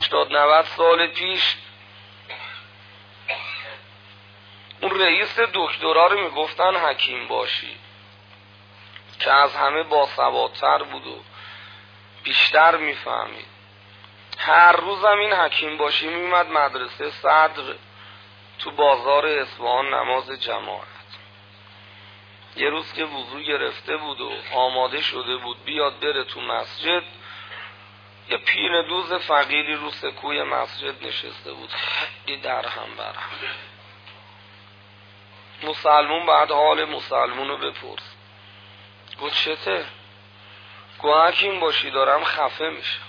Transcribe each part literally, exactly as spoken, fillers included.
هشتاد نود سال پیش اون رئیس دکترا رو میگفتن حکیم باشی که از همه باسوادتر بود و بیشتر میفهمید. هر روزم این حکیم باشی میومد مدرسه صدر تو بازار اصفهان نماز جماعت. یه روز که وضو گرفته بود و آماده شده بود بیاد بره تو مسجد، یه پیر دوز فقیری رو سکوی مسجد نشسته بود، خیلی در هم برهم. مسلمون بعد حال مسلمون رو بپرس. گفت چته؟ گفت حکیم باشی دارم خفه میشم.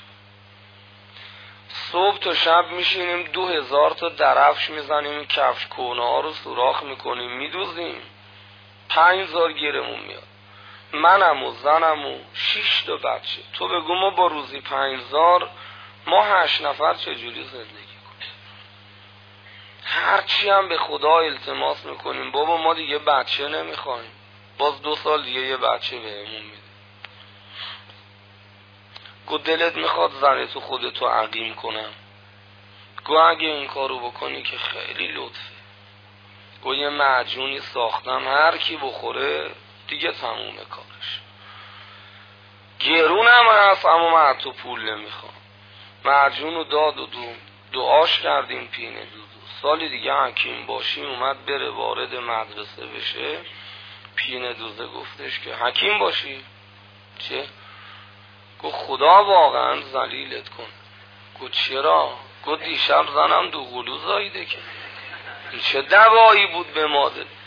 صبح تا شب میشینیم دو هزار تا درفش میزنیم، کفش کونه ها رو سوراخ میکنیم میدوزیم، پنج زار گیرمون میاد. منم و زنم و شیش تا بچه. تو بگو ما با روزی پنج زار ما هشت نفر چجوری زندگی کنیم؟ هرچی هم به خدا التماس میکنیم بابا ما دیگه بچه نمیخوایم، باز دو سال دیگه یه بچه بهمون میده. گو دلت میخواد زنه تو خودتو عقیم کنم؟ گو اگه این کارو بکنی که خیلی لطفه. گو یه معجونی ساختم هر کی بخوره دیگه تمومه کارش. گرونم هست اما من تو پول نمیخوام. معجونو داد و دو دعاش کردیم پینه دو دو. سالی دیگه حکیم باشی اومد بره وارد مدرسه بشه، پینه دوزه گفتش که حکیم باشی چه؟ گو خدا واقعا ذلیلت کن. گو چرا؟ گو دیشب زنم دو قلو زایده که این چه دوایی بود به ماده.